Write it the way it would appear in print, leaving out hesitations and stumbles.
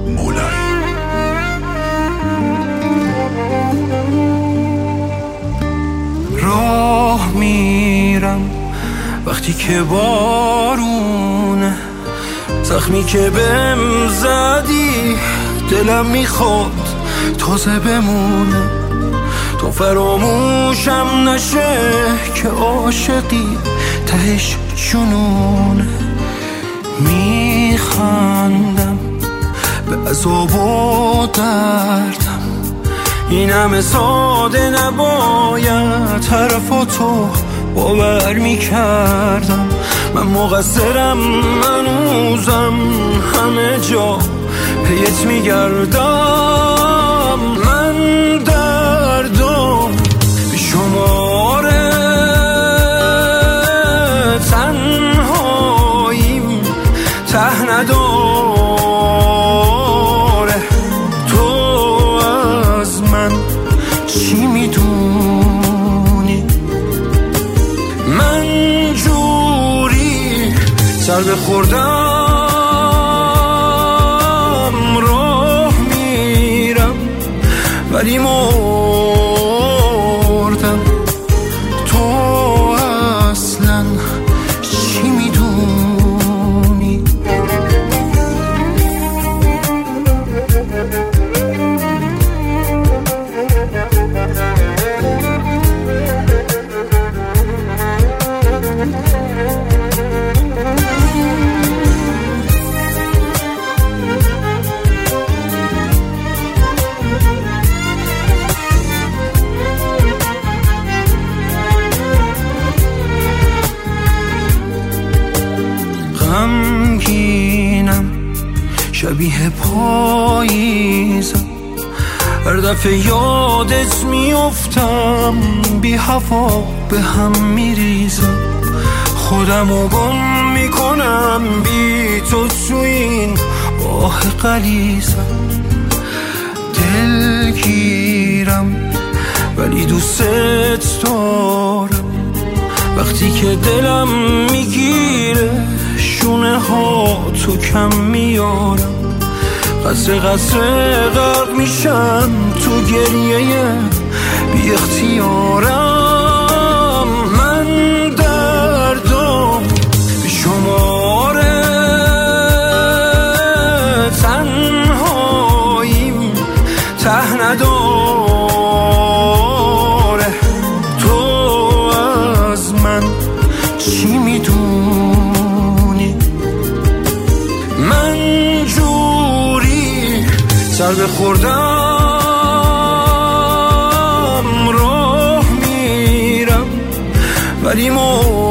مولایی. راه میرم وقتی که بارونه، زخمی که بهم زدی دلم میخواد تازه بمونه. تو فراموشم نشه که عاشقی تهش جنونه. میخندم به عذاب و دردم، این همه ساده نباید حرفاتو باور میکردم. من مقصرم، منوزم همه جا پیت میگردم. من دردم به شماره تنهاییم ته نداره. تو از من چی میدونی؟ من جوری سر بخوردم راه میرم ولی مردم. تو اصلا چی میدونی؟ غمگینم شبیه پاییزم، هر دفعه یادت میافتم بی هوا به هم میریزم. خودمو گم میکنم بی تو تو این راه غلیظم. دلگیرم ولی دوست دارم، وقتی که دلم میگیره شونه ها تو کم میارم. قصر غرق میشم تو گریه بی اختیارم. من دردم به شماره تنهاییم ته نداره. تو از من چی میدونی؟ من جوری سر بخوردم راه میرم ولی